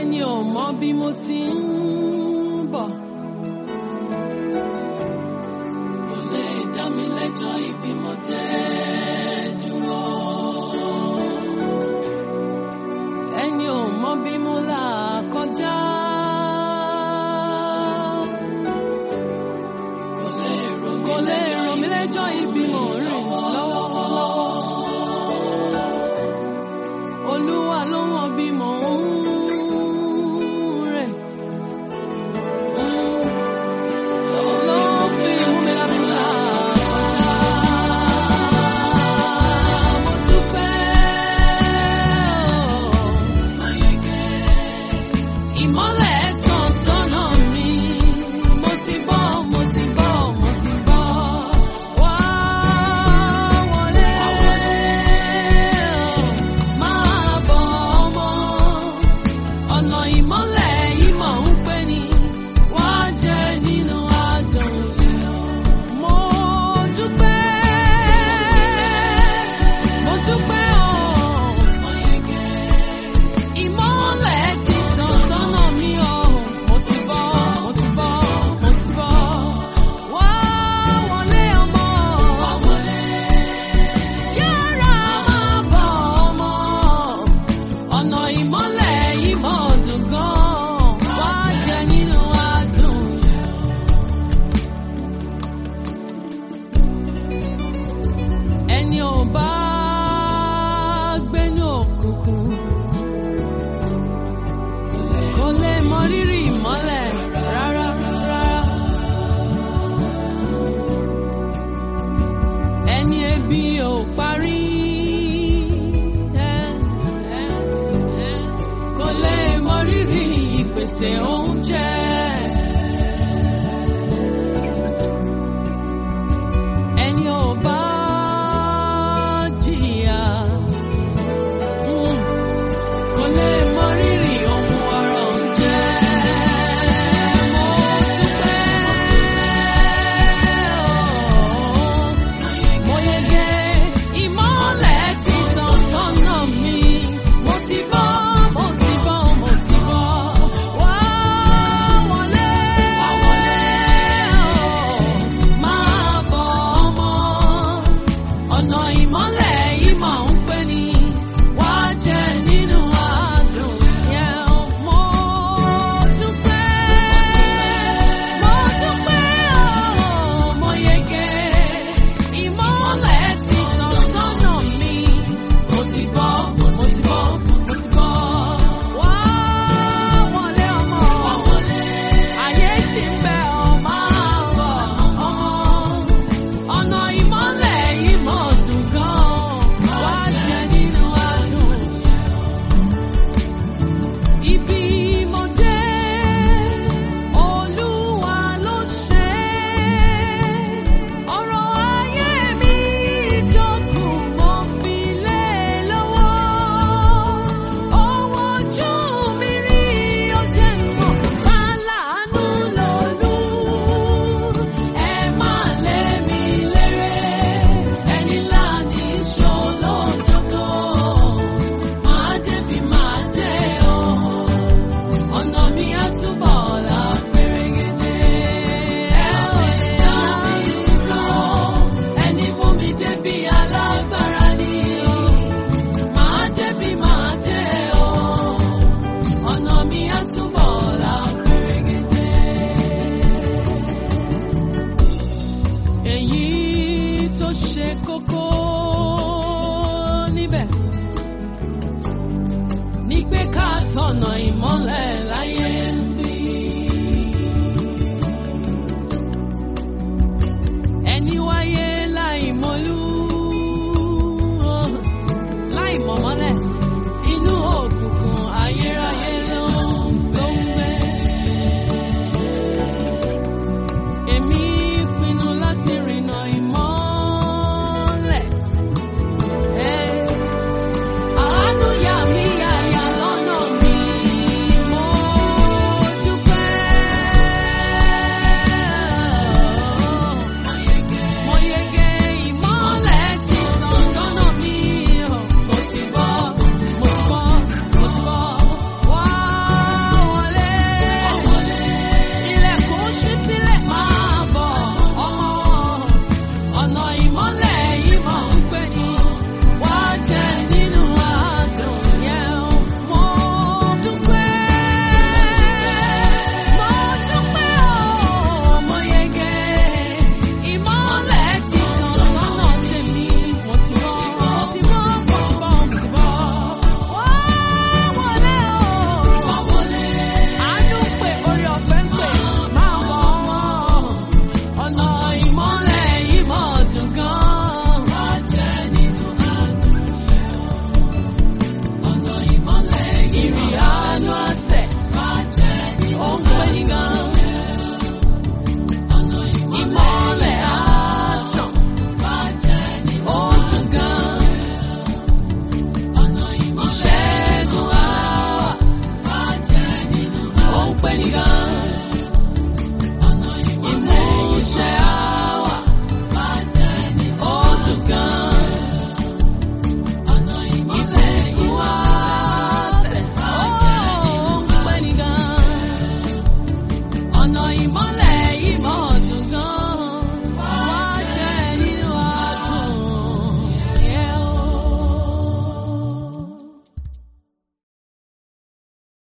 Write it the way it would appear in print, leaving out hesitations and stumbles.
ẹni ò mọ bí mo ti ń bọ̀ kò lè dá mi lẹ́jọ́ ibi mo dé dúró. Ẹni ò mọ bí mo là kọjá kò lè ràn mí lẹ́jọ́ ibi mo rìn lọ́wọ́lọ́wọ́. Olúwa ló mọ bí mo ń rìn. Ló fi mú mi lábí là kọjá. Mo dúpẹ́ ìmọ́lẹ̀ tàn sọ́nà mi. Mo ti bọ́, mo ti bọ́, mo ti bọ́. Wá wọlé, máa bọ̀ ọmọ. Ọ̀nà ìmọ́lẹ̀ yìí mọ̀ ń pè ní wá jẹ nínú adùn. Mo dúpẹ́, mo dúpẹ́ ìmọ́lẹ̀ ti tàn sọ́nà mi o. Mo ti bọ́, mo ti bọ́, mo ti bọ́. Wá wọlé ọmọ. Yára máa bọ̀ ọmọ. Ọ̀nà ìmọ́lẹ̀ yìí mọ̀ dùn gan. Wá jẹ nínú adùn. Ẹni ò bá gbénú òkùnkùn kò lè mọ rírì ìmọ́lẹ̀ rárá rárá. Ẹni ebi ò parí kò lè mọ rírì ìpèsè oúnjẹ. Ẹni ò bá jìyà kò lè mọ rírì ohun ọrọ̀ ń jẹ́. Mo dúpẹ́ mo yege ìmọ́lẹ̀ ti tàn sọ́nà mi. Mo ti bọ́, mo ti bọ́, mo ti bọ́. Wá wọlé, máa bọ̀ ọmọ. Ọ̀nà ìmọ́lẹ̀ yìí mọ̀ ń pè ní wá jẹ nínú adùn. Mo dúpẹ́, mo dúpẹ́ mo yege ìmọ́lẹ̀ ti tàn sọ́nà mi. Mo ti bọ́, mo ti bọ́, mo ti bọ́. Wá wọlé ọmọ. Ayé ti ń bẹ ọ máa bọ̀ ọmọ. Ọ̀nà ìmọ́lẹ̀ yìí mọ̀ dùn gan. Wá jẹ nínú adùn. Ibi mo dé, Olúwa ló ṣe. Ọ̀rọ̀ ayé mi jókòó mo fi lé lọ́wọ́. Owó ojú mi rí ó jẹ́ mọ̀ aláàánú lòlú. Ẹ má lé mi léré, ẹni ńlá ní ìṣòro jọ̀tọ̀. Máa débi máa dé o. Ọ̀nà mi á túbọ̀ là pérégedé. Ẹ ò lè dá mi dúró. Ẹni mú mi débi alágbára ni. Máa débi máa dé o. Ọ̀nà mi á túbọ̀ là pérégedé. Èyí tó ṣe kókó níbẹ̀ ni pé ká tọ̀nà ìmọ́lẹ̀